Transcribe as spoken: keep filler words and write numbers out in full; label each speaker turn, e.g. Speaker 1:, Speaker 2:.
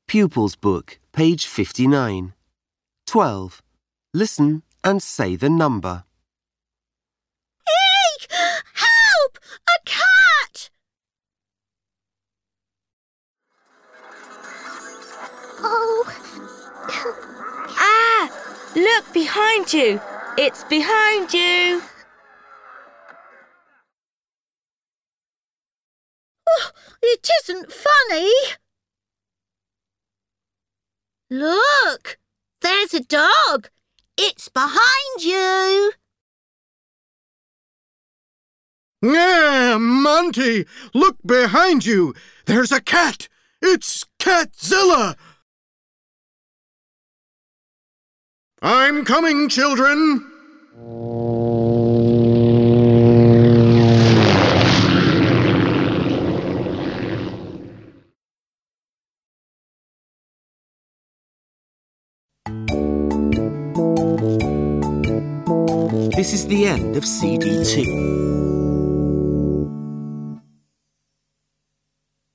Speaker 1: Pupils Book, page fifty-nine. twelve. Listen and say the number.
Speaker 2: Eek! Help! A cat! Oh.
Speaker 3: Ah! Look behind you! It's behind you!
Speaker 2: Oh, it isn't funny. Look! There's a dog. It's behind you.
Speaker 4: Yeah, Monty, look behind you. There's a cat. It's Catzilla. I'm coming, children.
Speaker 1: This is the end of C D two.